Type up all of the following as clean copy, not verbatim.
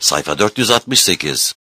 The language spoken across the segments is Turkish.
Sayfa 468.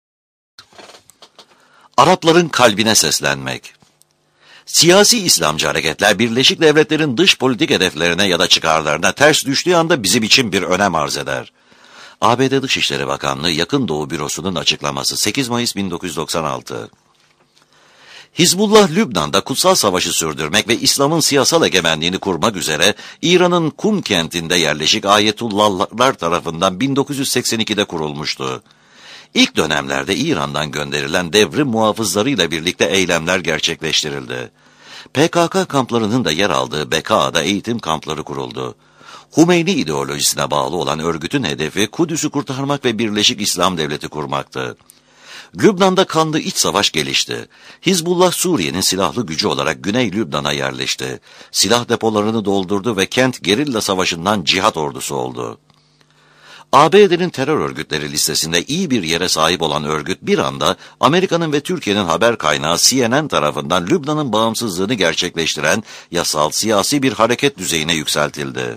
Arapların kalbine seslenmek. Siyasi İslamcı hareketler Birleşik Devletler'in dış politik hedeflerine ya da çıkarlarına ters düştüğü anda bizim için bir önem arz eder. ABD Dışişleri Bakanlığı Yakın Doğu Bürosu'nun açıklaması 8 Mayıs 1996. Hizbullah, Lübnan'da kutsal savaşı sürdürmek ve İslam'ın siyasal egemenliğini kurmak üzere İran'ın Kum kentinde yerleşik Ayetullahlar tarafından 1982'de kurulmuştu. İlk dönemlerde İran'dan gönderilen devrim muhafızlarıyla birlikte eylemler gerçekleştirildi. PKK kamplarının da yer aldığı Beka'da eğitim kampları kuruldu. Hümeyni ideolojisine bağlı olan örgütün hedefi Kudüs'ü kurtarmak ve Birleşik İslam Devleti kurmaktı. Lübnan'da kanlı iç savaş gelişti. Hizbullah Suriye'nin silahlı gücü olarak Güney Lübnan'a yerleşti. Silah depolarını doldurdu ve kent gerilla savaşından cihat ordusu oldu. ABD'nin terör örgütleri listesinde iyi bir yere sahip olan örgüt bir anda Amerika'nın ve Türkiye'nin haber kaynağı CNN tarafından Lübnan'ın bağımsızlığını gerçekleştiren yasal siyasi bir hareket düzeyine yükseltildi.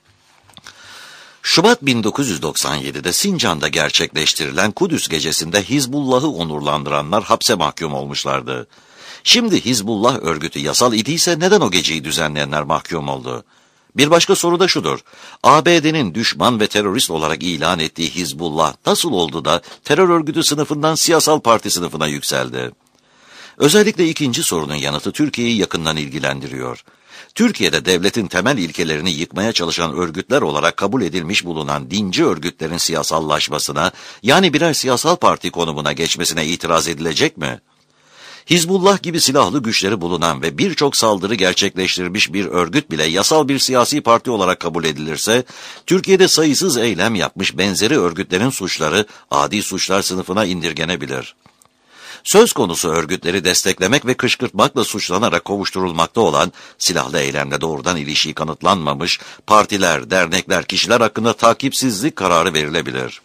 Şubat 1997'de Sincan'da gerçekleştirilen Kudüs gecesinde Hizbullah'ı onurlandıranlar hapse mahkum olmuşlardı. Şimdi Hizbullah örgütü yasal idiyse neden o geceyi düzenleyenler mahkum oldu? Bir başka soru da şudur: ABD'nin düşman ve terörist olarak ilan ettiği Hizbullah nasıl oldu da terör örgütü sınıfından siyasal parti sınıfına yükseldi? Özellikle ikinci sorunun yanıtı Türkiye'yi yakından ilgilendiriyor. Türkiye'de devletin temel ilkelerini yıkmaya çalışan örgütler olarak kabul edilmiş bulunan dinci örgütlerin siyasallaşmasına, yani birer siyasal parti konumuna geçmesine itiraz edilecek mi? Hizbullah gibi silahlı güçleri bulunan ve birçok saldırı gerçekleştirmiş bir örgüt bile yasal bir siyasi parti olarak kabul edilirse, Türkiye'de sayısız eylem yapmış benzeri örgütlerin suçları adi suçlar sınıfına indirgenebilir. Söz konusu örgütleri desteklemek ve kışkırtmakla suçlanarak kovuşturulmakta olan, silahlı eylemle doğrudan ilişiği kanıtlanmamış partiler, dernekler, kişiler hakkında takipsizlik kararı verilebilir.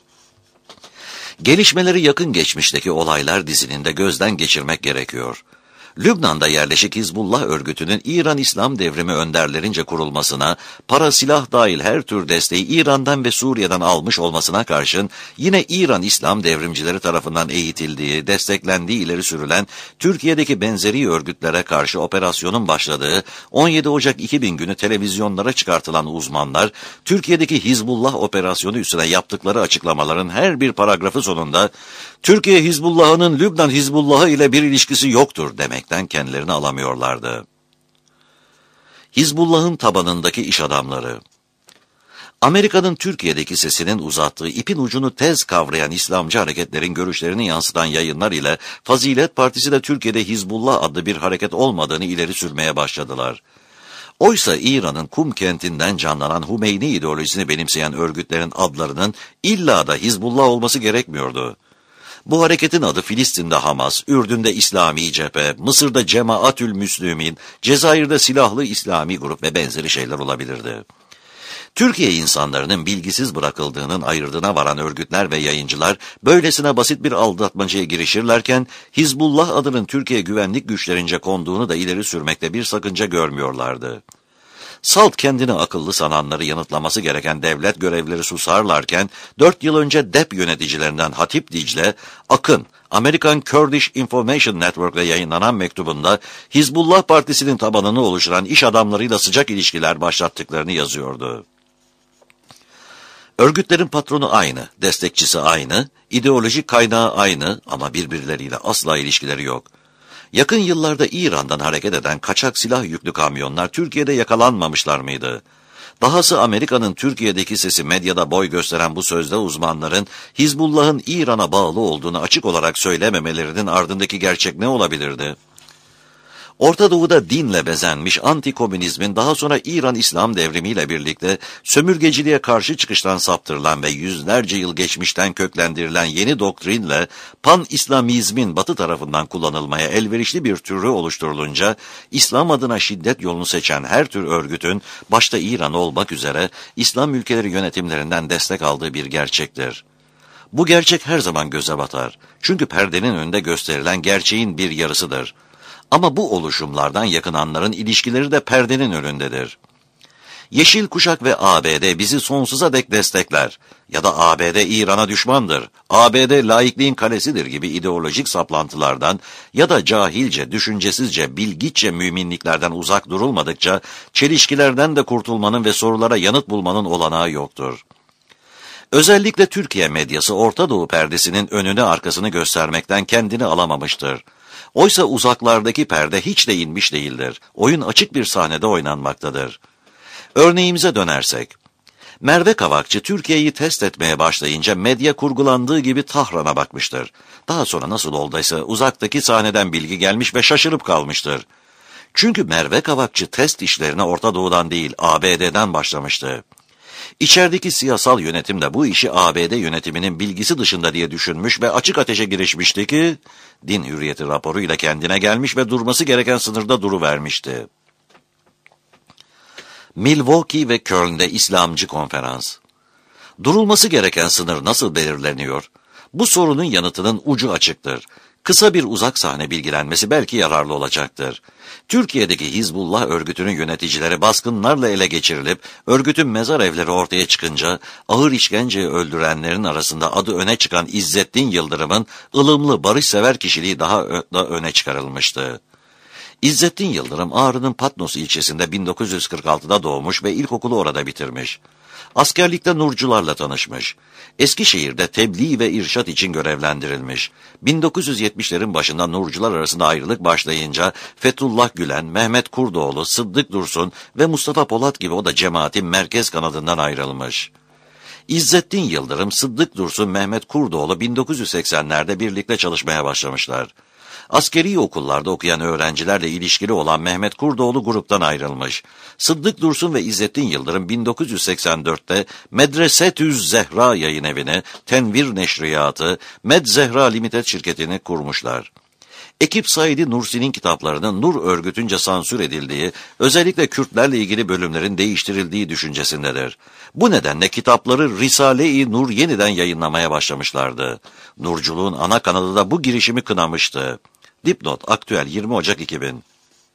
Gelişmeleri yakın geçmişteki olaylar dizilinde gözden geçirmek gerekiyor. Lübnan'da yerleşik Hizbullah örgütünün İran İslam Devrimi önderlerince kurulmasına, para silah dahil her tür desteği İran'dan ve Suriye'den almış olmasına karşın, yine İran İslam devrimcileri tarafından eğitildiği, desteklendiği ileri sürülen Türkiye'deki benzeri örgütlere karşı operasyonun başladığı 17 Ocak 2000 günü televizyonlara çıkartılan uzmanlar, Türkiye'deki Hizbullah operasyonu üstüne yaptıkları açıklamaların her bir paragrafı sonunda, Türkiye Hizbullah'ının Lübnan Hizbullah'ı ile bir ilişkisi yoktur demekten kendilerini alamıyorlardı. Hizbullah'ın tabanındaki iş adamları. Amerika'nın Türkiye'deki sesinin uzattığı ipin ucunu tez kavrayan İslamcı hareketlerin görüşlerini yansıtan yayınlar ile Fazilet Partisi de Türkiye'de Hizbullah adlı bir hareket olmadığını ileri sürmeye başladılar. Oysa İran'ın Kum kentinden canlanan Hümeyni ideolojisini benimseyen örgütlerin adlarının illa da Hizbullah olması gerekmiyordu. Bu hareketin adı Filistin'de Hamas, Ürdün'de İslami Cephe, Mısır'da Cemaatül Müslümin, Cezayir'de Silahlı İslami Grup ve benzeri şeyler olabilirdi. Türkiye insanlarının bilgisiz bırakıldığının ayırdına varan örgütler ve yayıncılar böylesine basit bir aldatmacaya girişirlerken Hizbullah adının Türkiye güvenlik güçlerince konduğunu da ileri sürmekte bir sakınca görmüyorlardı. Salt kendini akıllı sananları yanıtlaması gereken devlet görevlileri susarlarken 4 yıl önce DEP yöneticilerinden Hatip Dicle, Akın, American Kurdish Information Network'le yayınlanan mektubunda Hizbullah Partisi'nin tabanını oluşturan iş adamlarıyla sıcak ilişkiler başlattıklarını yazıyordu. Örgütlerin patronu aynı, destekçisi aynı, ideolojik kaynağı aynı ama birbirleriyle asla ilişkileri yok. Yakın yıllarda İran'dan hareket eden kaçak silah yüklü kamyonlar Türkiye'de yakalanmamışlar mıydı? Dahası Amerika'nın Türkiye'deki sesi medyada boy gösteren bu sözde uzmanların Hizbullah'ın İran'a bağlı olduğunu açık olarak söylememelerinin ardındaki gerçek ne olabilirdi? Orta Doğu'da dinle bezenmiş anti-komünizmin daha sonra İran İslam devrimiyle birlikte sömürgeciliğe karşı çıkıştan saptırılan ve yüzlerce yıl geçmişten köklendirilen yeni doktrinle pan-İslamizmin Batı tarafından kullanılmaya elverişli bir türü oluşturulunca İslam adına şiddet yolunu seçen her tür örgütün başta İran olmak üzere İslam ülkeleri yönetimlerinden destek aldığı bir gerçektir. Bu gerçek her zaman göze batar. Çünkü perdenin önünde gösterilen gerçeğin bir yarısıdır. Ama bu oluşumlardan yakınanların ilişkileri de perdenin önündedir. Yeşil Kuşak ve ABD bizi sonsuza dek destekler ya da ABD İran'a düşmandır, ABD laikliğin kalesidir gibi ideolojik saplantılardan ya da cahilce, düşüncesizce, bilgiçe müminliklerden uzak durulmadıkça çelişkilerden de kurtulmanın ve sorulara yanıt bulmanın olanağı yoktur. Özellikle Türkiye medyası Orta Doğu perdesinin önünü arkasını göstermekten kendini alamamıştır. Oysa uzaklardaki perde hiç de inmiş değildir. Oyun açık bir sahnede oynanmaktadır. Örneğimize dönersek, Merve Kavakçı Türkiye'yi test etmeye başlayınca medya kurgulandığı gibi Tahran'a bakmıştır. Daha sonra nasıl olduysa uzaktaki sahneden bilgi gelmiş ve şaşırıp kalmıştır. Çünkü Merve Kavakçı test işlerine Orta Doğu'dan değil ABD'den başlamıştı. İçerideki siyasal yönetim de bu işi ABD yönetiminin bilgisi dışında diye düşünmüş ve açık ateşe girişmişti ki, Din Hürriyeti raporuyla kendine gelmiş ve durması gereken sınırda duruvermişti. Milwaukee ve Köln'de İslamcı konferans. Durulması gereken sınır nasıl belirleniyor? Bu sorunun yanıtının ucu açıktır. Kısa bir uzak sahne bilgilenmesi belki yararlı olacaktır. Türkiye'deki Hizbullah örgütünün yöneticileri baskınlarla ele geçirilip, örgütün mezar evleri ortaya çıkınca, ağır işkenceye öldürenlerin arasında adı öne çıkan İzzettin Yıldırım'ın ılımlı, barışsever kişiliği daha da öne çıkarılmıştı. İzzettin Yıldırım, Ağrı'nın Patnos ilçesinde 1946'da doğmuş ve ilkokulu orada bitirmiş. Askerlikte Nurcularla tanışmış. Eskişehir'de tebliğ ve irşat için görevlendirilmiş. 1970'lerin başında Nurcular arasında ayrılık başlayınca Fethullah Gülen, Mehmet Kurdoğlu, Sıddık Dursun ve Mustafa Polat gibi o da cemaatin merkez kanadından ayrılmış. İzzettin Yıldırım, Sıddık Dursun, Mehmet Kurdoğlu 1980'lerde birlikte çalışmaya başlamışlar. Askeri okullarda okuyan öğrencilerle ilişkili olan Mehmet Kurdoğlu gruptan ayrılmış. Sıddık Dursun ve İzzettin Yıldırım 1984'te Medresetüz Zehra yayınevi'ni, Tenvir Neşriyatı, Med Zehra Limited şirketini kurmuşlar. Ekip Said Nursi'nin kitaplarının Nur örgütünce sansür edildiği, özellikle Kürtlerle ilgili bölümlerin değiştirildiği düşüncesindedir. Bu nedenle kitapları Risale-i Nur yeniden yayınlamaya başlamışlardı. Nurculuğun ana kanalı da bu girişimi kınamıştı. Dipnot, Aktüel 20 Ocak 2000.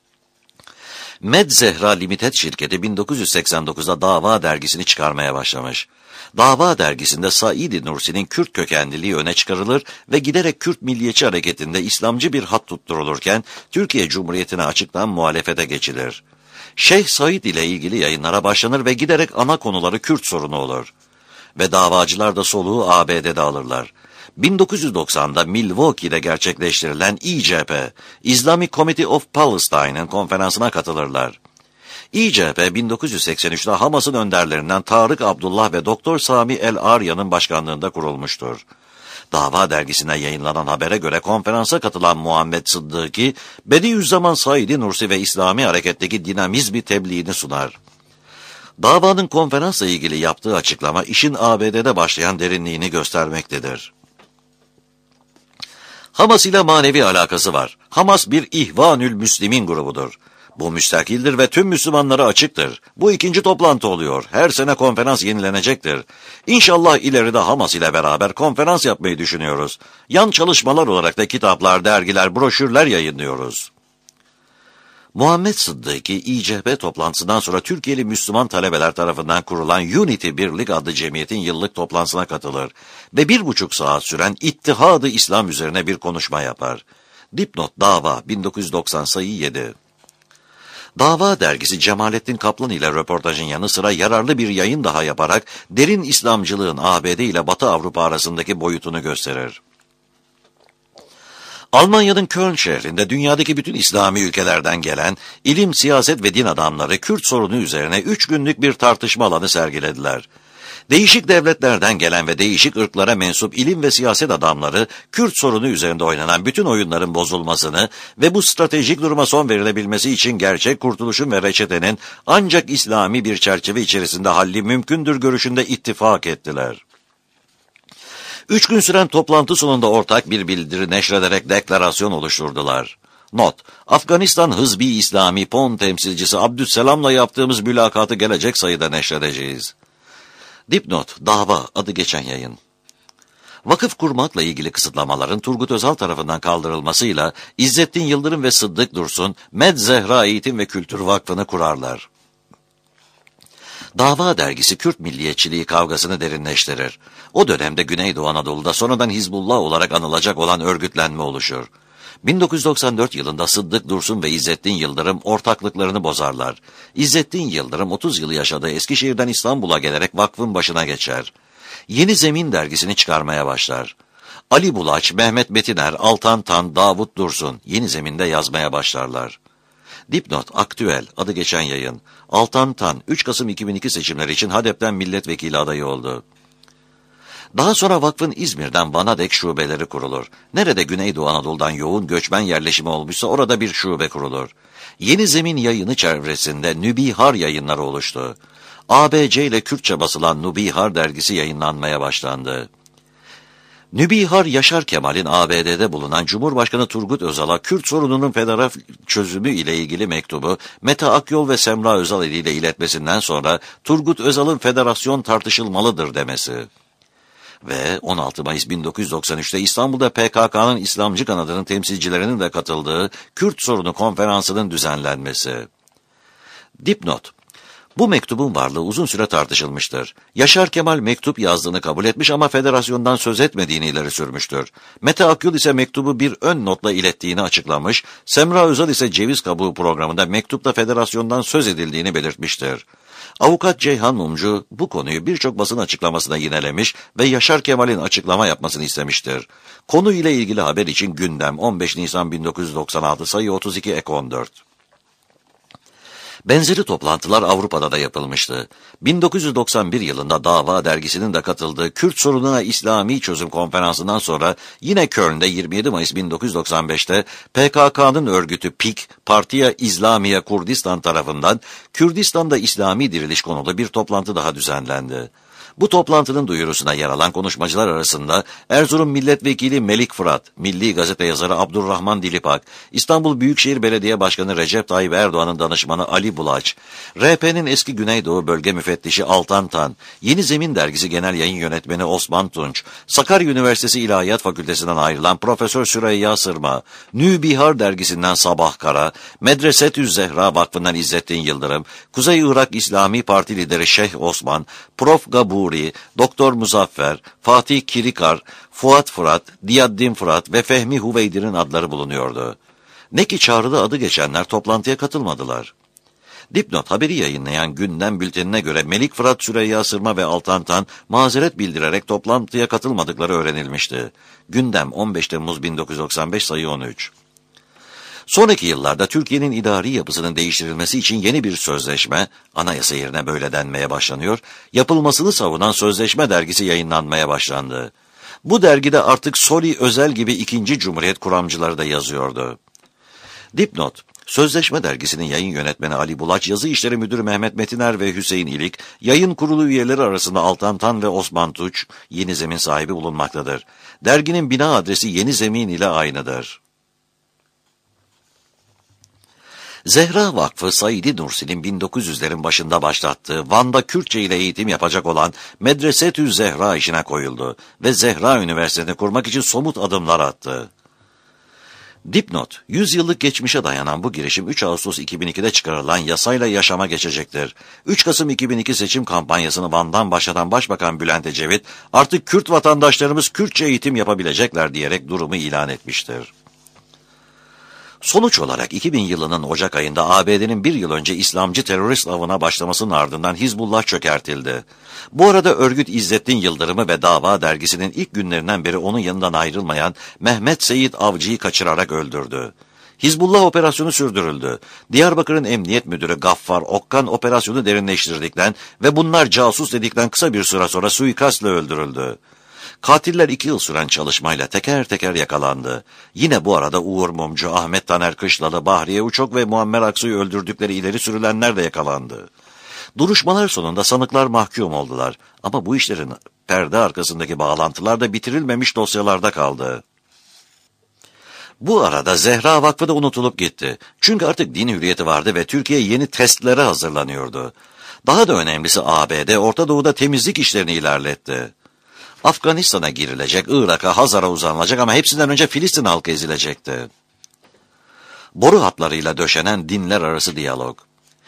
Med Zehra Limited şirketi 1989'da Dava dergisini çıkarmaya başlamış. Dava dergisinde Said Nursi'nin Kürt kökenliliği öne çıkarılır ve giderek Kürt milliyetçi hareketinde İslamcı bir hat tutturulurken Türkiye Cumhuriyeti'ne açıktan muhalefete geçilir. Şeyh Said ile ilgili yayınlara başlanır ve giderek ana konuları Kürt sorunu olur. Ve davacılar da soluğu ABD'de alırlar. 1990'da Milwaukee'de gerçekleştirilen İCP, Islamic Committee of Palestine'ın konferansına katılırlar. İCP 1983'te Hamas'ın önderlerinden Tarık Abdullah ve Doktor Sami El-Arya'nın başkanlığında kurulmuştur. Dava dergisine yayınlanan habere göre konferansa katılan Muhammed Sıddıki, Bediüzzaman Said Nursi ve İslami hareketteki dinamizmi tebliğini sunar. Davanın konferansla ilgili yaptığı açıklama işin ABD'de başlayan derinliğini göstermektedir. Hamas ile manevi alakası var. Hamas bir İhvanül Müslimin grubudur. Bu müstakildir ve tüm Müslümanlara açıktır. Bu ikinci toplantı oluyor. Her sene konferans yenilenecektir. İnşallah ileride Hamas ile beraber konferans yapmayı düşünüyoruz. Yan çalışmalar olarak da kitaplar, dergiler, broşürler yayınlıyoruz. Muhammed Sıddıki, İCP toplantısından sonra Türkiye'li Müslüman talebeler tarafından kurulan Unity Birlik adlı cemiyetin yıllık toplantısına katılır ve 1,5 saat süren İttihad-ı İslam üzerine bir konuşma yapar. Dipnot Dava 1990 sayı 7. Dava dergisi Cemalettin Kaplan ile röportajın yanı sıra yararlı bir yayın daha yaparak derin İslamcılığın ABD ile Batı Avrupa arasındaki boyutunu gösterir. Almanya'nın Köln şehrinde dünyadaki bütün İslami ülkelerden gelen ilim, siyaset ve din adamları Kürt sorunu üzerine 3 günlük bir tartışma alanı sergilediler. Değişik devletlerden gelen ve değişik ırklara mensup ilim ve siyaset adamları Kürt sorunu üzerinde oynanan bütün oyunların bozulmasını ve bu stratejik duruma son verilebilmesi için gerçek kurtuluşun ve reçetenin ancak İslami bir çerçeve içerisinde halli mümkündür görüşünde ittifak ettiler. 3 gün süren toplantı sonunda ortak bir bildiri neşrederek deklarasyon oluşturdular. Not: Afganistan Hızbi İslami PON temsilcisi Abdüsselam'la yaptığımız mülakatı gelecek sayıda neşredeceğiz. Dipnot: Dava adı geçen yayın. Vakıf kurmakla ilgili kısıtlamaların Turgut Özal tarafından kaldırılmasıyla İzzettin Yıldırım ve Sıddık Dursun Med Zehra Eğitim ve Kültür Vakfı'nı kurarlar. Dava dergisi Kürt milliyetçiliği kavgasını derinleştirir. O dönemde Güneydoğu Anadolu'da sonradan Hizbullah olarak anılacak olan örgütlenme oluşur. 1994 yılında Sıddık Dursun ve İzzettin Yıldırım ortaklıklarını bozarlar. İzzettin Yıldırım 30 yıl yaşadığı Eskişehir'den İstanbul'a gelerek vakfın başına geçer. Yeni Zemin dergisini çıkarmaya başlar. Ali Bulaç, Mehmet Metiner, Altan Tan, Davut Dursun Yeni Zemin'de yazmaya başlarlar. Dipnot, aktüel, adı geçen yayın. Altan Tan, 3 Kasım 2002 seçimleri için HADEP'ten milletvekili adayı oldu. Daha sonra vakfın İzmir'den Van'a dek şubeleri kurulur. Nerede Güneydoğu Anadolu'dan yoğun göçmen yerleşimi olmuşsa orada bir şube kurulur. Yeni Zemin yayını çevresinde Nübihar yayınları oluştu. ABC ile Kürtçe basılan Nübihar dergisi yayınlanmaya başlandı. Nübihar, Yaşar Kemal'in ABD'de bulunan Cumhurbaşkanı Turgut Özal'a Kürt sorununun federal çözümü ile ilgili mektubu Mete Akyol ve Semra Özal ile iletmesinden sonra Turgut Özal'ın federasyon tartışılmalıdır demesi. Ve 16 Mayıs 1993'te İstanbul'da PKK'nın İslamcı kanadının temsilcilerinin de katıldığı Kürt sorunu konferansının düzenlenmesi. Dipnot: bu mektubun varlığı uzun süre tartışılmıştır. Yaşar Kemal mektup yazdığını kabul etmiş ama federasyondan söz etmediğini ileri sürmüştür. Mete Akyol ise mektubu bir ön notla ilettiğini açıklamış, Semra Özal ise Ceviz Kabuğu programında mektupta federasyondan söz edildiğini belirtmiştir. Avukat Ceyhan Mumcu bu konuyu birçok basın açıklamasına yinelemiş ve Yaşar Kemal'in açıklama yapmasını istemiştir. Konuyla ilgili haber için Gündem 15 Nisan 1996 sayı 32 ek 14. Benzeri toplantılar Avrupa'da da yapılmıştı. 1991 yılında Dava dergisinin de katıldığı Kürt sorununa İslami çözüm konferansından sonra yine Köln'de 27 Mayıs 1995'te PKK'nın örgütü PİK, Partiya İslamiye Kurdistan tarafından Kürdistan'da İslami diriliş konulu bir toplantı daha düzenlendi. Bu toplantının duyurusuna yer alan konuşmacılar arasında Erzurum Milletvekili Melik Fırat, Milli Gazete yazarı Abdurrahman Dilipak, İstanbul Büyükşehir Belediye Başkanı Recep Tayyip Erdoğan'ın danışmanı Ali Bulaç, RP'nin eski Güneydoğu Bölge Müfettişi Altan Tan, Yeni Zemin Dergisi Genel Yayın Yönetmeni Osman Tunç, Sakarya Üniversitesi İlahiyat Fakültesinden ayrılan Profesör Süreyya Sırma, Nübihar Dergisi'nden Sabah Kara, Medresetü Zehra Vakfı'ndan İzzettin Yıldırım, Kuzey Irak İslami Parti lideri Şeyh Osman, Prof. Gaburi, Doktor Muzaffer, Fatih Kirikar, Fuat Fırat, Diyaddin Fırat ve Fehmi Huveydir'in adları bulunuyordu. Ne ki çağrıda adı geçenler toplantıya katılmadılar. Dipnot, haberi yayınlayan Gündem bültenine göre Melik Fırat, Süreyya Sırma ve Altan Tan mazeret bildirerek toplantıya katılmadıkları öğrenilmişti. Gündem 15 Temmuz 1995 sayı 13. Sonraki yıllarda Türkiye'nin idari yapısının değiştirilmesi için yeni bir sözleşme, anayasa yerine böyle denmeye başlanıyor, yapılmasını savunan Sözleşme dergisi yayınlanmaya başlandı. Bu dergide artık Soli Özel gibi ikinci Cumhuriyet kuramcıları da yazıyordu. Dipnot: Sözleşme dergisinin yayın yönetmeni Ali Bulaç, yazı işleri müdürü Mehmet Metiner ve Hüseyin İlik, yayın kurulu üyeleri arasında Altan Tan ve Osman Tunç, Yeni Zemin sahibi bulunmaktadır. Derginin bina adresi Yeni Zemin ile aynıdır. Zehra Vakfı, Said Nursi'nin 1900'lerin başında başlattığı Van'da Kürtçe ile eğitim yapacak olan Medresetü Zehra işine koyuldu ve Zehra Üniversitesi'ni kurmak için somut adımlar attı. Dipnot: 100 yıllık geçmişe dayanan bu girişim 3 Ağustos 2002'de çıkarılan yasayla yaşama geçecektir. 3 Kasım 2002 seçim kampanyasını Van'dan başlatan Başbakan Bülent Ecevit, artık Kürt vatandaşlarımız Kürtçe eğitim yapabilecekler diyerek durumu ilan etmiştir. Sonuç olarak 2000 yılının Ocak ayında ABD'nin bir yıl önce İslamcı terörist avına başlamasının ardından Hizbullah çökertildi. Bu arada örgüt İzzettin Yıldırım'ı ve Dava dergisinin ilk günlerinden beri onun yanından ayrılmayan Mehmet Seyit Avcı'yı kaçırarak öldürdü. Hizbullah operasyonu sürdürüldü. Diyarbakır'ın emniyet müdürü Gaffar Okkan operasyonu derinleştirdikten ve bunlar casus dedikten kısa bir süre sonra suikastla öldürüldü. Katiller 2 yıl süren çalışmayla teker teker yakalandı. Yine bu arada Uğur Mumcu, Ahmet Taner Kışlalı, Bahriye Uçok ve Muammer Aksu'yu öldürdükleri ileri sürülenler de yakalandı. Duruşmalar sonunda sanıklar mahkum oldular. Ama bu işlerin perde arkasındaki bağlantılar da bitirilmemiş dosyalarda kaldı. Bu arada Zehra Vakfı da unutulup gitti. Çünkü artık din hürriyeti vardı ve Türkiye yeni testlere hazırlanıyordu. Daha da önemlisi ABD, Orta Doğu'da temizlik işlerini ilerletti. Afganistan'a girilecek, Irak'a, Hazar'a uzanılacak ama hepsinden önce Filistin halkı ezilecekti. Boru hatlarıyla döşenen dinler arası diyalog.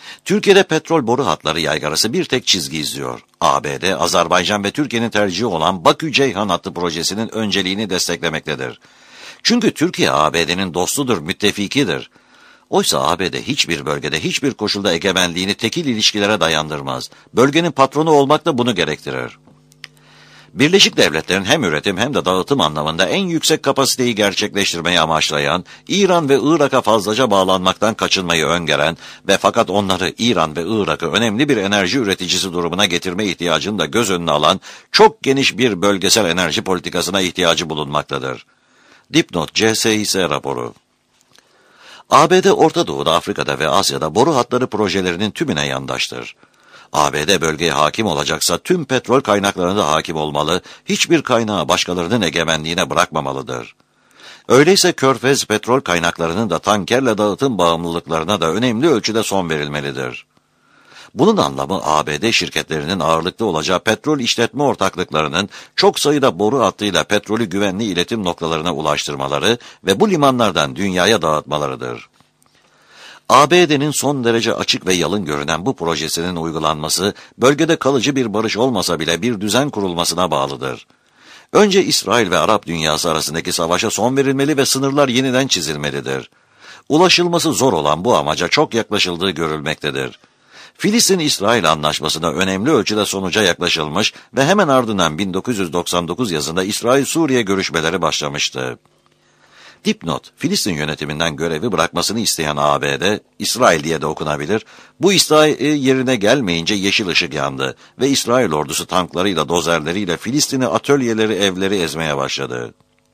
Türkiye'de petrol boru hatları yaygarası bir tek çizgi izliyor. ABD, Azerbaycan ve Türkiye'nin tercihi olan Bakü-Ceyhan hattı projesinin önceliğini desteklemektedir. Çünkü Türkiye ABD'nin dostudur, müttefikidir. Oysa ABD hiçbir bölgede, hiçbir koşulda egemenliğini tekil ilişkilere dayandırmaz. Bölgenin patronu olmak da bunu gerektirir. Birleşik Devletler'in hem üretim hem de dağıtım anlamında en yüksek kapasiteyi gerçekleştirmeyi amaçlayan, İran ve Irak'a fazlaca bağlanmaktan kaçınmayı öngören ve fakat onları İran ve Irak'ı önemli bir enerji üreticisi durumuna getirme ihtiyacını da göz önüne alan çok geniş bir bölgesel enerji politikasına ihtiyacı bulunmaktadır. Dipnot CSİS raporu. ABD Orta Doğu'da, Afrika'da ve Asya'da boru hatları projelerinin tümüne yandaştır. ABD bölgeye hakim olacaksa tüm petrol kaynaklarına da hakim olmalı, hiçbir kaynağı başkalarının egemenliğine bırakmamalıdır. Öyleyse Körfez petrol kaynaklarının da tankerle dağıtım bağımlılıklarına da önemli ölçüde son verilmelidir. Bunun anlamı ABD şirketlerinin ağırlıklı olacağı petrol işletme ortaklıklarının çok sayıda boru hattıyla petrolü güvenli iletim noktalarına ulaştırmaları ve bu limanlardan dünyaya dağıtmalarıdır. ABD'nin son derece açık ve yalın görünen bu projesinin uygulanması, bölgede kalıcı bir barış olmasa bile bir düzen kurulmasına bağlıdır. Önce İsrail ve Arap dünyası arasındaki savaşa son verilmeli ve sınırlar yeniden çizilmelidir. Ulaşılması zor olan bu amaca çok yaklaşıldığı görülmektedir. Filistin-İsrail anlaşmasına önemli ölçüde sonuca yaklaşılmış ve hemen ardından 1999 yazında İsrail-Suriye görüşmeleri başlamıştı. Dipnot, Filistin yönetiminden görevi bırakmasını isteyen ABD, İsrail diye de okunabilir, bu isteği yerine gelmeyince yeşil ışık yandı ve İsrail ordusu tanklarıyla, dozerleriyle Filistin'i atölyeleri, evleri ezmeye başladı.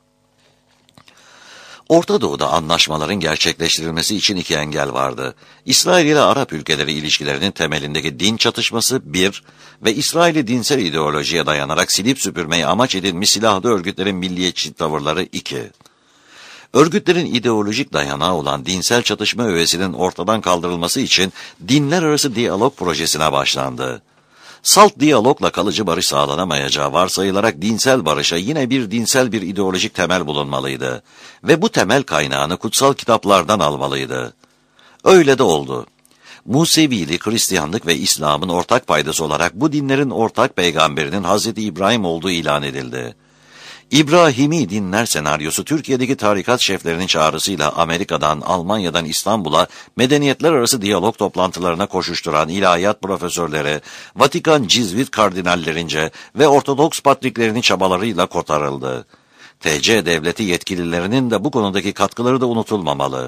Orta Doğu'da anlaşmaların gerçekleştirilmesi için iki engel vardı. İsrail ile Arap ülkeleri ilişkilerinin temelindeki din çatışması 1 ve İsrail'i dinsel ideolojiye dayanarak silip süpürmeyi amaç edinmiş silahlı örgütlerin milliyetçi tavırları 2. Örgütlerin ideolojik dayanağı olan dinsel çatışma öğesinin ortadan kaldırılması için dinler arası diyalog projesine başlandı. Salt diyalogla kalıcı barış sağlanamayacağı varsayılarak dinsel barışa yine dinsel bir ideolojik temel bulunmalıydı ve bu temel kaynağını kutsal kitaplardan almalıydı. Öyle de oldu. Musevilik, Hristiyanlık ve İslam'ın ortak paydası olarak bu dinlerin ortak peygamberinin Hz. İbrahim olduğu ilan edildi. İbrahimi dinler senaryosu Türkiye'deki tarikat şeflerinin çağrısıyla Amerika'dan, Almanya'dan İstanbul'a medeniyetler arası diyalog toplantılarına koşuşturan ilahiyat profesörleri, Vatikan Cizvit kardinallerince ve Ortodoks patriklerinin çabalarıyla kotarıldı. TC devleti yetkililerinin de bu konudaki katkıları da unutulmamalı.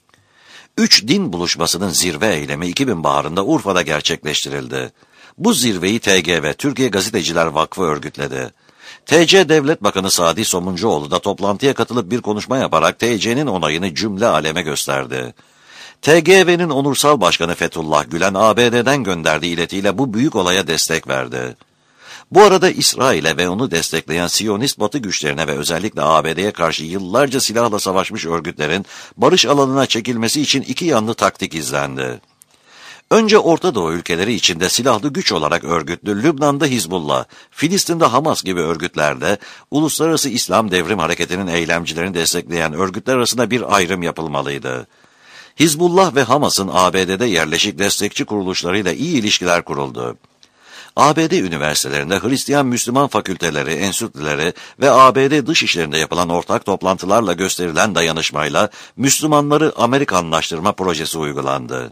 3 din buluşmasının zirve eylemi 2000 baharında Urfa'da gerçekleştirildi. Bu zirveyi TGV, Türkiye Gazeteciler Vakfı örgütledi. TC Devlet Bakanı Sadi Somuncuoğlu da toplantıya katılıp bir konuşma yaparak TC'nin onayını cümle aleme gösterdi. TGV'nin onursal başkanı Fethullah Gülen ABD'den gönderdiği iletiyle bu büyük olaya destek verdi. Bu arada İsrail'e ve onu destekleyen Siyonist Batı güçlerine ve özellikle ABD'ye karşı yıllarca silahla savaşmış örgütlerin barış alanına çekilmesi için iki yanlı taktik izlendi. Önce Orta Doğu ülkeleri içinde silahlı güç olarak örgütlü Lübnan'da Hizbullah, Filistin'de Hamas gibi örgütlerde Uluslararası İslam Devrim Hareketi'nin eylemcilerini destekleyen örgütler arasında bir ayrım yapılmalıydı. Hizbullah ve Hamas'ın ABD'de yerleşik destekçi kuruluşlarıyla iyi ilişkiler kuruldu. ABD üniversitelerinde Hristiyan-Müslüman fakülteleri, enstitüleri ve ABD dış işlerinde yapılan ortak toplantılarla gösterilen dayanışmayla Müslümanları Amerikanlaştırma projesi uygulandı.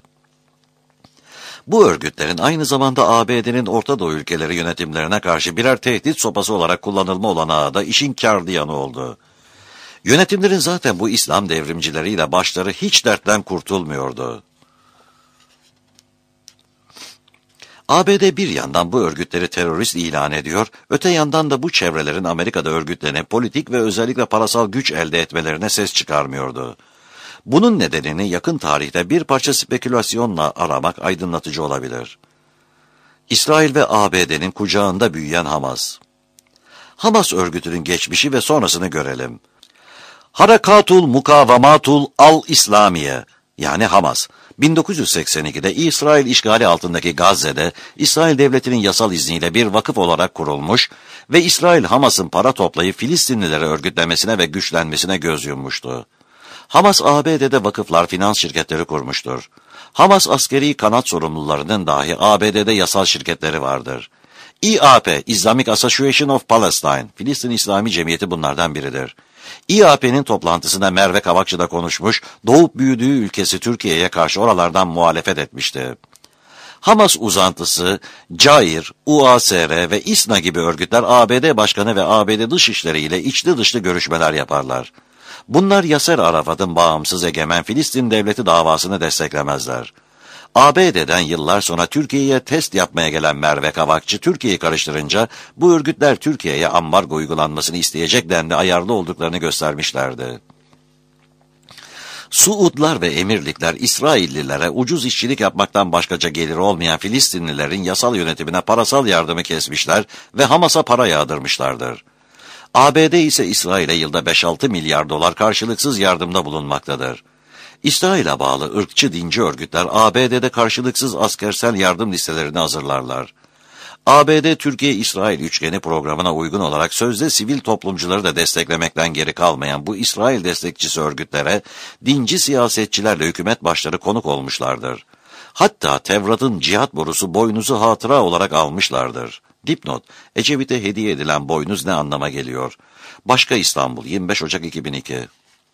Bu örgütlerin aynı zamanda ABD'nin Orta Doğu ülkeleri yönetimlerine karşı birer tehdit sopası olarak kullanılma olanağı da işin kârlı yanı oldu. Yönetimlerin zaten bu İslam devrimcileriyle başları hiç dertten kurtulmuyordu. ABD bir yandan bu örgütleri terörist ilan ediyor, öte yandan da bu çevrelerin Amerika'da örgütlerine politik ve özellikle parasal güç elde etmelerine ses çıkarmıyordu. Bunun nedenini yakın tarihte bir parça spekülasyonla aramak aydınlatıcı olabilir. İsrail ve ABD'nin kucağında büyüyen Hamas. Hamas örgütünün geçmişi ve sonrasını görelim. Harakatul Mukavamatul Al-İslamiye yani Hamas, 1982'de İsrail işgali altındaki Gazze'de İsrail devletinin yasal izniyle bir vakıf olarak kurulmuş ve İsrail Hamas'ın para toplayıp Filistinlileri örgütlemesine ve güçlenmesine göz yummuştu. Hamas ABD'de vakıflar, finans şirketleri kurmuştur. Hamas askeri kanat sorumlularının dahi ABD'de yasal şirketleri vardır. İAP, Islamic Association of Palestine, Filistin İslami Cemiyeti bunlardan biridir. İAP'nin toplantısında Merve Kavakçı da konuşmuş, doğup büyüdüğü ülkesi Türkiye'ye karşı oralardan muhalefet etmişti. Hamas uzantısı, CAİR, UASR ve İSNA gibi örgütler ABD Başkanı ve ABD Dışişleri ile içli dışlı görüşmeler yaparlar. Bunlar Yaser Arafat'ın bağımsız egemen Filistin devleti davasını desteklemezler. ABD'den yıllar sonra Türkiye'ye test yapmaya gelen Merve Kavakçı, Türkiye'yi karıştırınca bu örgütler Türkiye'ye ambargo uygulanmasını isteyecek denli ayarlı olduklarını göstermişlerdi. Suudlar ve emirlikler İsraillilere ucuz işçilik yapmaktan başkaca geliri olmayan Filistinlilerin yasal yönetimine parasal yardımı kesmişler ve Hamas'a para yağdırmışlardır. ABD ise İsrail'e yılda 5-6 milyar dolar karşılıksız yardımda bulunmaktadır. İsrail'e bağlı ırkçı dinci örgütler ABD'de karşılıksız askersel yardım listelerini hazırlarlar. ABD Türkiye-İsrail üçgeni programına uygun olarak sözde sivil toplumcuları da desteklemekten geri kalmayan bu İsrail destekçisi örgütlere dinci siyasetçilerle hükümet başları konuk olmuşlardır. Hatta Tevrat'ın cihat borusu boynuzu hatıra olarak almışlardır. Dipnot, Ecevit'e hediye edilen boynuz ne anlama geliyor? Başka İstanbul, 25 Ocak 2002.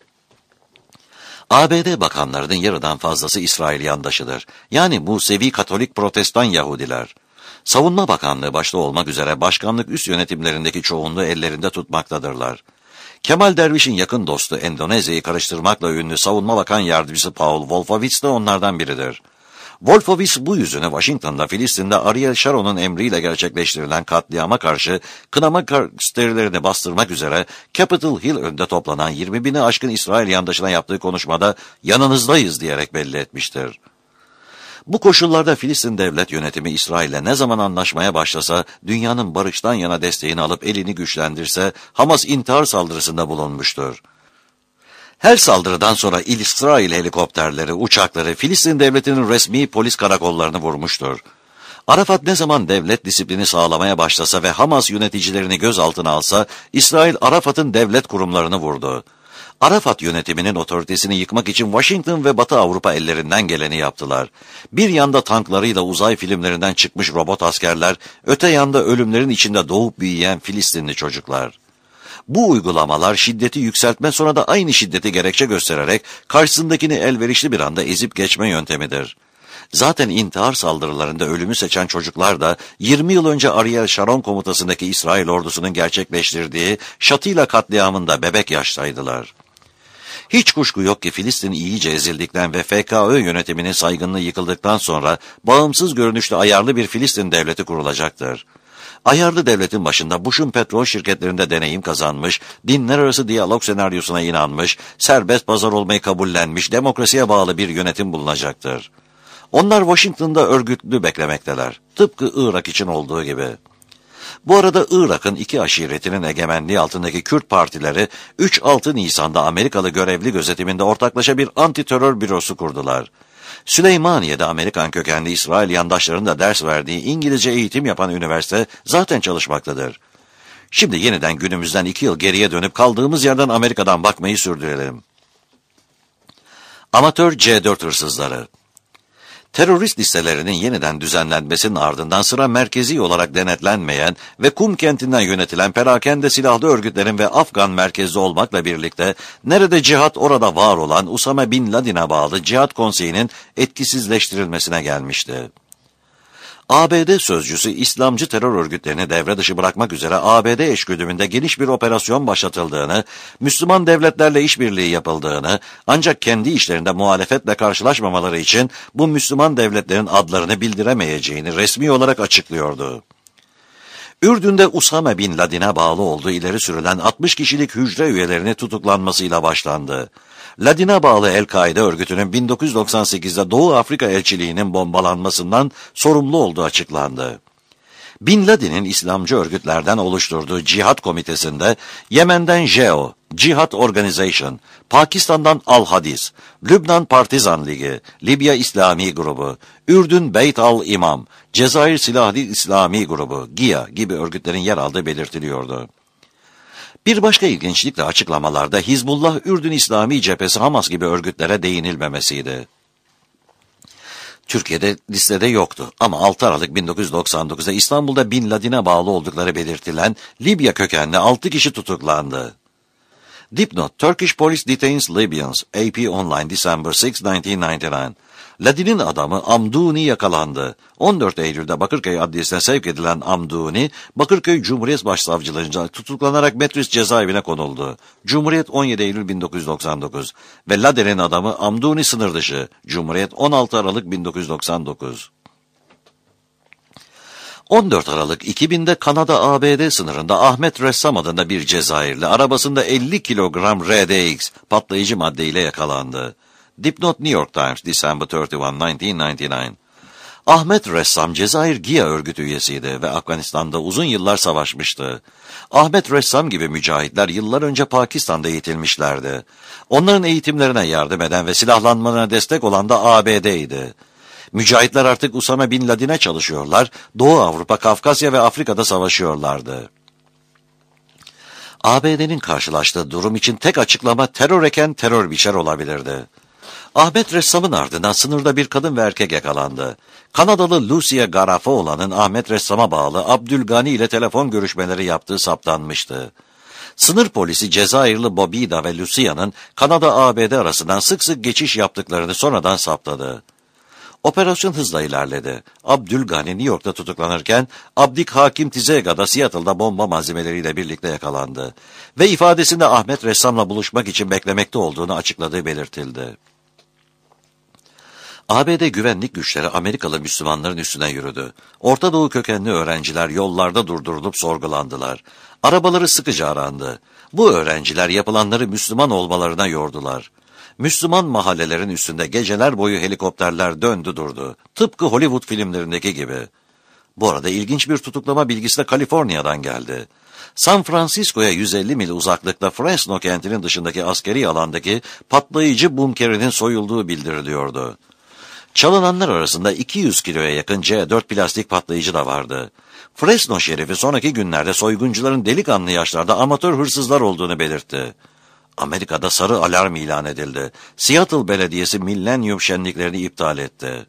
ABD bakanlarının yarıdan fazlası İsrail yandaşıdır. Yani Musevi Katolik Protestan Yahudiler. Savunma Bakanlığı başta olmak üzere başkanlık üst yönetimlerindeki çoğunluğu ellerinde tutmaktadırlar. Kemal Derviş'in yakın dostu Endonezya'yı karıştırmakla ünlü Savunma Bakan Yardımcısı Paul Wolfowitz de onlardan biridir. Wolfowitz bu yüzüne Washington'da Filistin'de Ariel Sharon'un emriyle gerçekleştirilen katliama karşı kınama gösterilerini bastırmak üzere Capitol Hill önünde toplanan 20 bini aşkın İsrail yandaşına yaptığı konuşmada yanınızdayız diyerek belli etmiştir. Bu koşullarda Filistin devlet yönetimi İsrail'le ne zaman anlaşmaya başlasa, dünyanın barıştan yana desteğini alıp elini güçlendirse, Hamas intihar saldırısında bulunmuştur. Her saldırıdan sonra İsrail helikopterleri, uçakları Filistin devletinin resmi polis karakollarını vurmuştur. Arafat ne zaman devlet disiplini sağlamaya başlasa ve Hamas yöneticilerini gözaltına alsa, İsrail Arafat'ın devlet kurumlarını vurdu. Arafat yönetiminin otoritesini yıkmak için Washington ve Batı Avrupa ellerinden geleni yaptılar. Bir yanda tanklarıyla uzay filmlerinden çıkmış robot askerler, öte yanda ölümlerin içinde doğup büyüyen Filistinli çocuklar. Bu uygulamalar şiddeti yükseltme sonra da aynı şiddeti gerekçe göstererek karşısındakini elverişli bir anda ezip geçme yöntemidir. Zaten intihar saldırılarında ölümü seçen çocuklar da 20 yıl önce Ariel Sharon komutasındaki İsrail ordusunun gerçekleştirdiği Şatila katliamında bebek yaştaydılar. Hiç kuşku yok ki Filistin iyice ezildikten ve FKÖ yönetiminin saygınlığı yıkıldıktan sonra bağımsız görünüşlü ayarlı bir Filistin devleti kurulacaktır. Ayarlı devletin başında Bush'un petrol şirketlerinde deneyim kazanmış, dinler arası diyalog senaryosuna inanmış, serbest pazar olmayı kabullenmiş, demokrasiye bağlı bir yönetim bulunacaktır. Onlar Washington'da örgütlü beklemekteler, tıpkı Irak için olduğu gibi. Bu arada Irak'ın iki aşiretinin egemenliği altındaki Kürt partileri 3-6 Nisan'da Amerikalı görevli gözetiminde ortaklaşa bir anti-terör bürosu kurdular. Süleymaniye'de Amerikan kökenli İsrail yandaşlarının da ders verdiği İngilizce eğitim yapan üniversite zaten çalışmaktadır. Şimdi yeniden günümüzden 2 yıl geriye dönüp kaldığımız yerden Amerika'dan bakmayı sürdürelim. Amatör C4 hırsızları. Terörist listelerinin yeniden düzenlenmesinin ardından sıra merkezi olarak denetlenmeyen ve Kum kentinden yönetilen perakende silahlı örgütlerin ve Afgan merkezli olmakla birlikte nerede cihat orada var olan Usame Bin Laden'e bağlı Cihat Konseyi'nin etkisizleştirilmesine gelmişti. ABD sözcüsü İslamcı terör örgütlerini devre dışı bırakmak üzere ABD eşgüdümünde geniş bir operasyon başlatıldığını, Müslüman devletlerle işbirliği yapıldığını, ancak kendi işlerinde muhalefetle karşılaşmamaları için bu Müslüman devletlerin adlarını bildiremeyeceğini resmi olarak açıklıyordu. Ürdün'de Usame Bin Laden'e bağlı olduğu ileri sürülen 60 kişilik hücre üyelerinin tutuklanmasıyla başlandı. Laden'e bağlı El-Kaide örgütünün 1998'de Doğu Afrika elçiliğinin bombalanmasından sorumlu olduğu açıklandı. Bin Laden'in İslamcı örgütlerden oluşturduğu Cihat Komitesi'nde Yemen'den JEO, Cihat Organization, Pakistan'dan Al-Hadis, Lübnan Partizan Ligi, Libya İslami Grubu, Ürdün Beyt al-İmam, Cezayir Silahlı İslami Grubu, GİA gibi örgütlerin yer aldığı belirtiliyordu. Bir başka ilginçlik de açıklamalarda Hizbullah, Ürdün İslami Cephesi, Hamas gibi örgütlere değinilmemesiydi. Türkiye'de listede yoktu ama 6 Aralık 1999'da İstanbul'da Bin Laden'e bağlı oldukları belirtilen Libya kökenli 6 kişi tutuklandı. Dipnot: Turkish police detains Libyans. AP Online, December 6, 1999. Laden'in adamı Amduni yakalandı. 14 Eylül'de Bakırköy Adliyesi'ne sevk edilen Amduni, Bakırköy Cumhuriyet Başsavcılığı'nca tutuklanarak Metris cezaevine konuldu. Cumhuriyet 17 Eylül 1999 ve Laden'in adamı Amduni sınır dışı. Cumhuriyet 16 Aralık 1999. 14 Aralık 2000'de Kanada-ABD sınırında Ahmet Ressam adında bir Cezayirli arabasında 50 kilogram RDX patlayıcı madde ile yakalandı. Dipnot: New York Times, December 31, 1999. Ahmet Ressam, Cezayir GİA örgütü üyesiydi ve Afganistan'da uzun yıllar savaşmıştı. Ahmet Ressam gibi mücahitler yıllar önce Pakistan'da eğitilmişlerdi. Onların eğitimlerine yardım eden ve silahlanmalarına destek olan da ABD'ydi. Mücahitler artık Usame Bin Laden'e çalışıyorlar, Doğu Avrupa, Kafkasya ve Afrika'da savaşıyorlardı. ABD'nin karşılaştığı durum için tek açıklama terör eken terör biçer olabilirdi. Ahmet Ressam'ın ardından sınırda bir kadın ve erkek yakalandı. Kanadalı Lucia Garafaola'nın Ahmet Ressam'a bağlı Abdülgani ile telefon görüşmeleri yaptığı saptanmıştı. Sınır polisi Cezayirli Bobida ve Lucia'nın Kanada-ABD arasından sık sık geçiş yaptıklarını sonradan saptadı. Operasyon hızla ilerledi. Abdülgani New York'ta tutuklanırken Abdik Hakim Tizega'da Seattle'da bomba malzemeleriyle birlikte yakalandı ve ifadesinde Ahmet Ressam'la buluşmak için beklemekte olduğunu açıkladığı belirtildi. ABD güvenlik güçleri Amerikalı Müslümanların üstüne yürüdü. Orta Doğu kökenli öğrenciler yollarda durdurulup sorgulandılar. Arabaları sıkıca arandı. Bu öğrenciler yapılanları Müslüman olmalarına yordular. Müslüman mahallelerin üstünde geceler boyu helikopterler döndü durdu. Tıpkı Hollywood filmlerindeki gibi. Bu arada ilginç bir tutuklama bilgisi de Kaliforniya'dan geldi. San Francisco'ya 150 mil uzaklıkta Fresno kentinin dışındaki askeri alandaki patlayıcı bunkerinin soyulduğu bildiriliyordu. Çalınanlar arasında 200 kiloya yakın C4 plastik patlayıcı da vardı. Fresno şerifi sonraki günlerde soyguncuların delikanlı yaşlarda amatör hırsızlar olduğunu belirtti. Amerika'da sarı alarm ilan edildi. Seattle Belediyesi Millennium şenliklerini iptal etti.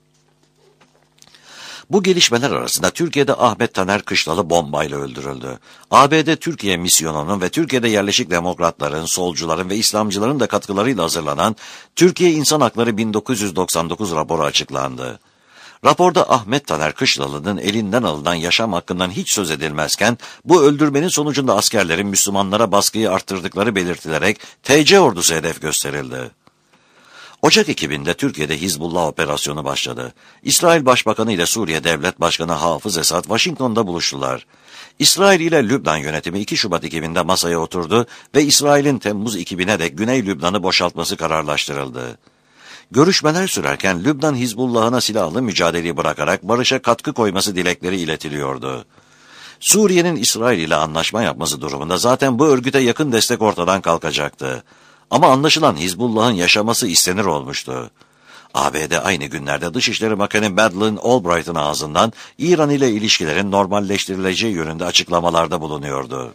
Bu gelişmeler arasında Türkiye'de Ahmet Taner Kışlalı bombayla öldürüldü. ABD Türkiye misyonunun ve Türkiye'de yerleşik demokratların, solcuların ve İslamcıların da katkılarıyla hazırlanan Türkiye İnsan Hakları 1999 raporu açıklandı. Raporda Ahmet Taner Kışlalı'nın elinden alınan yaşam hakkından hiç söz edilmezken, bu öldürmenin sonucunda askerlerin Müslümanlara baskıyı arttırdıkları belirtilerek TC ordusu hedef gösterildi. Ocak 2000'de Türkiye'de Hizbullah operasyonu başladı. İsrail Başbakanı ile Suriye Devlet Başkanı Hafız Esad Washington'da buluştular. İsrail ile Lübnan yönetimi 2 Şubat 2000'de masaya oturdu ve İsrail'in Temmuz 2000'e dek Güney Lübnan'ı boşaltması kararlaştırıldı. Görüşmeler sürerken Lübnan Hizbullah'ına silahlı mücadeleyi bırakarak barışa katkı koyması dilekleri iletiliyordu. Suriye'nin İsrail ile anlaşma yapması durumunda zaten bu örgüte yakın destek ortadan kalkacaktı. Ama anlaşılan Hizbullah'ın yaşaması istenir olmuştu. ABD aynı günlerde Dışişleri Bakanı Madeleine Albright'ın ağzından İran ile ilişkilerin normalleştirileceği yönünde açıklamalarda bulunuyordu.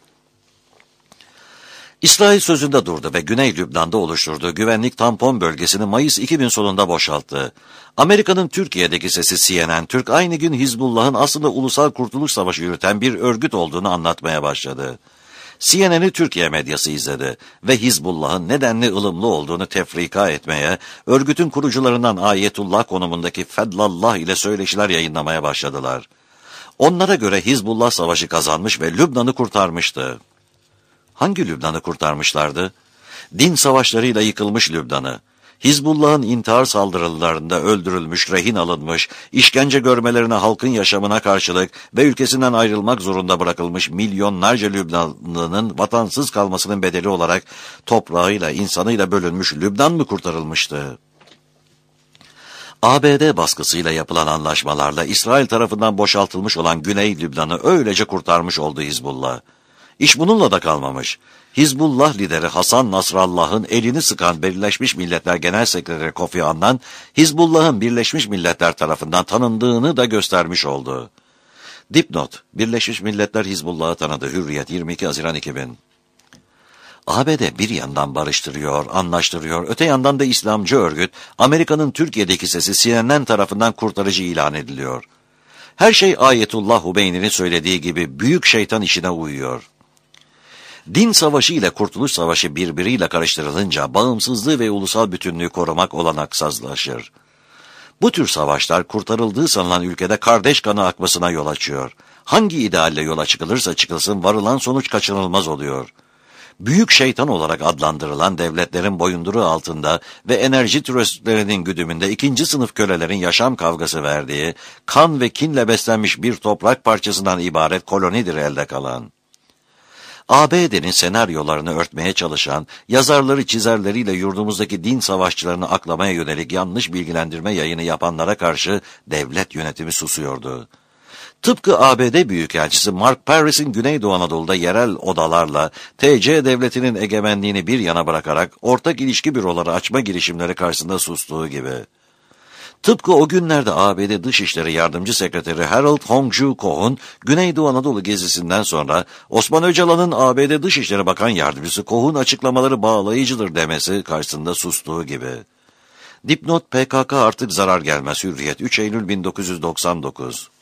İsrail sözünde durdu ve Güney Lübnan'da oluşturduğu güvenlik tampon bölgesini Mayıs 2000 sonunda boşalttı. Amerika'nın Türkiye'deki sesi CNN Türk aynı gün Hizbullah'ın aslında Ulusal Kurtuluş Savaşı yürüten bir örgüt olduğunu anlatmaya başladı. CNN'i Türkiye medyası izledi ve Hizbullah'ın nedenli ılımlı olduğunu tefrika etmeye, örgütün kurucularından Ayetullah konumundaki Fedlallah ile söyleşiler yayınlamaya başladılar. Onlara göre Hizbullah savaşı kazanmış ve Lübnan'ı kurtarmıştı. Hangi Lübnan'ı kurtarmışlardı? Din savaşlarıyla yıkılmış Lübnan'ı. Hizbullah'ın intihar saldırılarında öldürülmüş, rehin alınmış, işkence görmelerine halkın yaşamına karşılık ve ülkesinden ayrılmak zorunda bırakılmış milyonlarca Lübnanlı'nın vatansız kalmasının bedeli olarak toprağıyla, insanıyla bölünmüş Lübnan mı kurtarılmıştı? ABD baskısıyla yapılan anlaşmalarla İsrail tarafından boşaltılmış olan Güney Lübnan'ı öylece kurtarmış oldu Hizbullah. İş bununla da kalmamış. Hizbullah lideri Hasan Nasrallah'ın elini sıkan Birleşmiş Milletler Genel Sekreteri Kofi Annan, Hizbullah'ın Birleşmiş Milletler tarafından tanındığını da göstermiş oldu. Dipnot: Birleşmiş Milletler Hizbullah'ı tanıdı. Hürriyet 22 Haziran 2000. ABD bir yandan barıştırıyor, anlaştırıyor, öte yandan da İslamcı örgüt, Amerika'nın Türkiye'deki sesi CNN tarafından kurtarıcı ilan ediliyor. Her şey Ayetullah Hümeyni'nin söylediği gibi büyük şeytan işine uyuyor. Din savaşı ile kurtuluş savaşı birbiriyle karıştırılınca bağımsızlığı ve ulusal bütünlüğü korumak olanaksızlaşır. Bu tür savaşlar kurtarıldığı sanılan ülkede kardeş kanı akmasına yol açıyor. Hangi idealle yola çıkılırsa çıkılsın varılan sonuç kaçınılmaz oluyor. Büyük şeytan olarak adlandırılan devletlerin boyunduruğu altında ve enerji tröstlerinin güdümünde ikinci sınıf kölelerin yaşam kavgası verdiği, kan ve kinle beslenmiş bir toprak parçasından ibaret kolonidir elde kalan. ABD'nin senaryolarını örtmeye çalışan, yazarları çizerleriyle yurdumuzdaki din savaşçılarını aklamaya yönelik yanlış bilgilendirme yayını yapanlara karşı devlet yönetimi susuyordu. Tıpkı ABD Büyükelçisi Mark Paris'in Güneydoğu Anadolu'da yerel odalarla TC devletinin egemenliğini bir yana bırakarak ortak ilişki büroları açma girişimleri karşısında sustuğu gibi. Tıpkı o günlerde ABD Dışişleri Yardımcı Sekreteri Harold Hongju Koh'un Güneydoğu Anadolu gezisinden sonra Osman Öcalan'ın ABD Dışişleri Bakan Yardımcısı Koh'un açıklamaları bağlayıcıdır demesi karşısında sustuğu gibi. Dipnot: PKK artık zarar gelmez. Hürriyet, 3 Eylül 1999.